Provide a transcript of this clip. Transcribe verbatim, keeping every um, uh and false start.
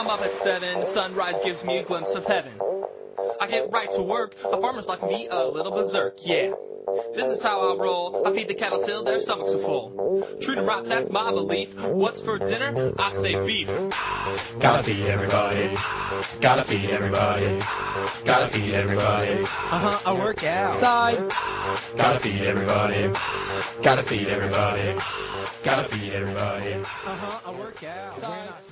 I'm up at seven, sunrise gives me a glimpse of heaven. I get right to work, a farmer's life can be a little berserk, yeah. This is how I roll, I feed the cattle till their stomachs are full. Treat 'em right, that's my belief. What's for dinner? I say beef. Gotta feed everybody, gotta feed everybody, gotta feed everybody. Uh-huh, I work out. Side. Gotta feed everybody, gotta feed everybody, gotta feed everybody. Uh-huh, I work out. Side.